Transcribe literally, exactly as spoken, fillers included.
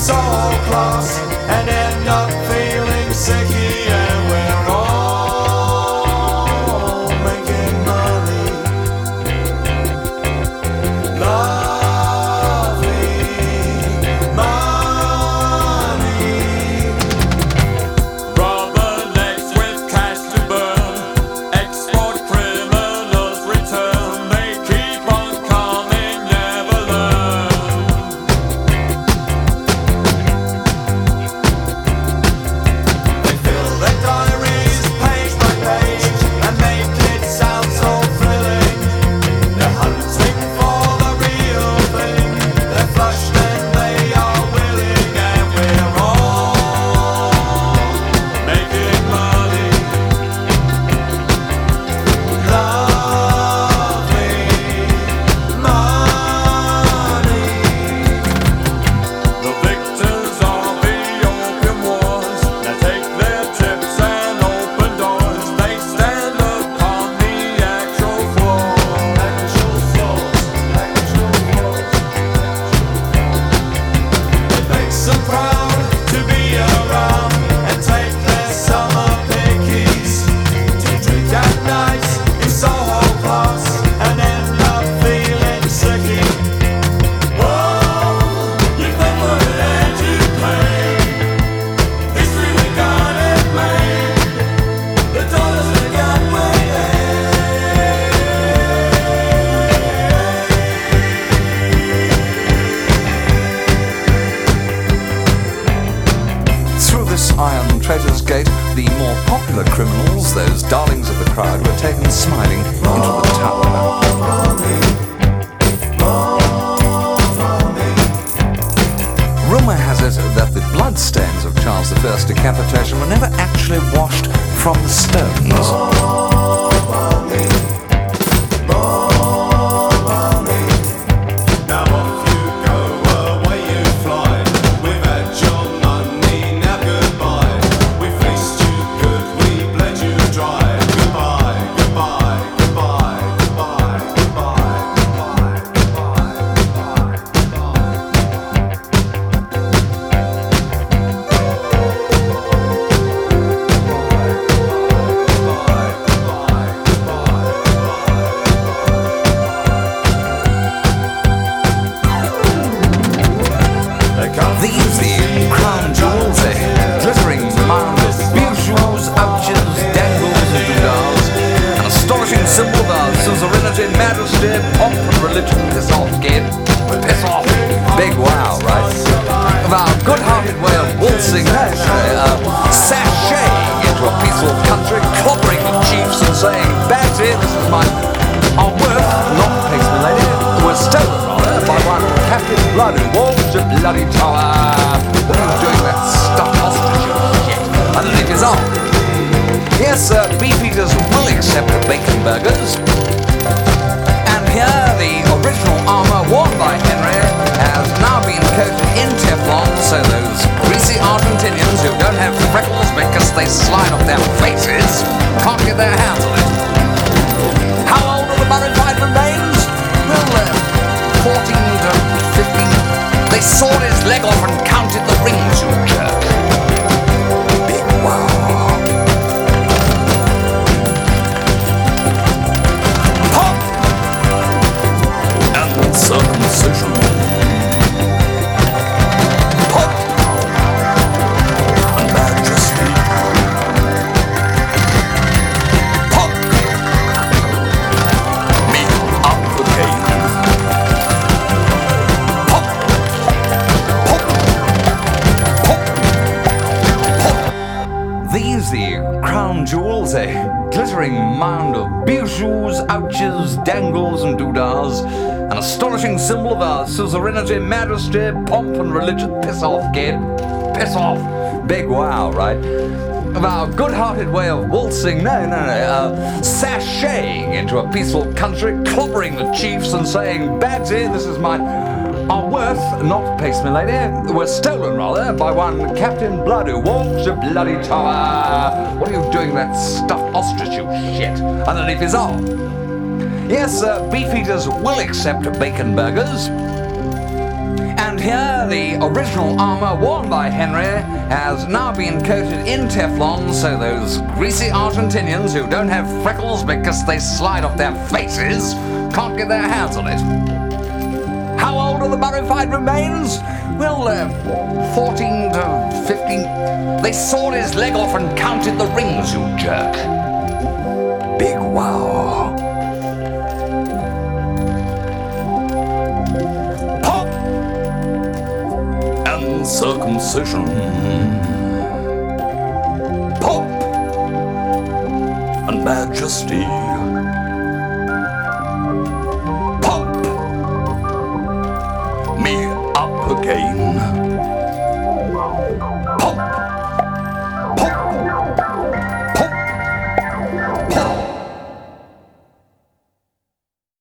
so close and end up feeling sicky, and we're all making money. Lovely money. Rubber legs with cash to burn. Export criminals return. They keep on coming, never learn. They fill their diaries page by page and make it sound so thrilling. They're hunting for the real thing. They're flushed and they are willing, and we're all Making money. lovely money. The victims of the opium wars now take their tips and open doors. They stand upon the actual floor. Actual flaws, actual flaws. It makes them proud to be around and take their summer pickies to drink at night in Soho Plus and end up feeling sicky. Whoa, you've been put and you play. History we got it made. The dollars we got Through this iron traitors' gate, the more popular criminals, those darlings of the crowd, were taken smiling into the tower. Rumour has it that the bloodstains of Charles the First's decapitation were never actually washed from the stones. Now off you go, away you fly. We've had your money, now goodbye. We fleeced you good, we bled you dry. Goodbye, goodbye, goodbye, goodbye, goodbye, goodbye, goodbye, These the crown jewels, a glittering mound of bijous, ouches, dangles, and doodahs, an astonishing symbol of our suzerainty, majesty, pomp, and religion. Piss off, kid. Piss off. Big wow, right? Of our good-hearted way of waltzing, actually, uh, sashaying into a peaceful country, clobbering the chiefs and saying, Bagsy, this is my... Our worth, not pace, my lady, was stolen, rather, by one Captain Blood who walked to bloody tower. What are you doing that stuffed ostrich shit underneath his arm? Yes, sir, beefeaters will accept bacon burgers. And here, the original armour worn by Henry has now been coated in Teflon, so those greasy Argentinians who don't have freckles because they slide off their faces can't get their hands on it. How old are the mummified remains? Well, uh, fourteen to fifteen. They sawed his leg off and counted the rings, you jerk. Big wow. Pop! And circumcision. Pop! And majesty. Pop! Me up the game. Pop! Pop! Pop! Pop! These the crown jewels, a glittering mound of bijous, ouches, dangles, and doodahs, an astonishing symbol of our suzerainty, majesty, pomp, and religion. Piss off, kid. Piss off. Big wow, right? Of our good-hearted way of waltzing, no, no, no, uh, sashaying into a peaceful country, clobbering the chiefs and saying, Bagsy, this is my... Our worth, not pace, my lady, were stolen, rather, by one Captain Blood who walked to bloody tower. What are you doing that stuffed ostrich, you shit, underneath his arm? Yes, uh, beefeaters will accept bacon burgers. And here, the original armor worn by Henry has now been coated in Teflon, so those greasy Argentinians who don't have freckles because they slide off their faces can't get their hands on it. How old are the mummified remains? Well, uh, fourteen to fifteen. They sawed his leg off and counted the rings, you jerk. Big wow. Pop! And circumcision. Pop! And majesty.